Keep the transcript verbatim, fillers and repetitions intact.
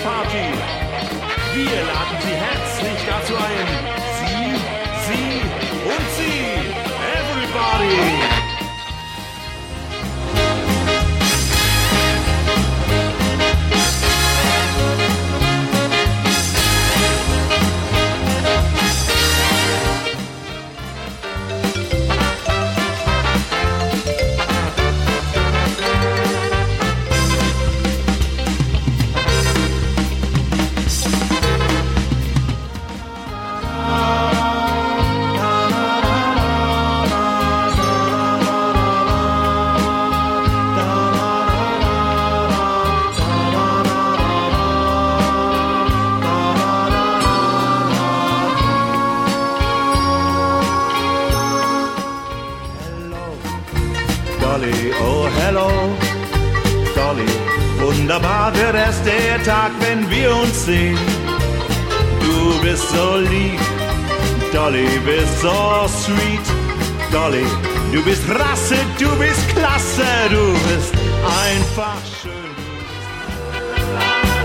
Party. Wir laden Sie herzlich dazu ein. Sie, Sie und Sie. Everybody. Dolly, oh hello, Dolly, wunderbar wird erst der Tag, wenn wir uns sehen. Du bist so lieb, Dolly, bist so sweet, Dolly, du bist Rasse, du bist klasse, du bist einfach schön. Du bist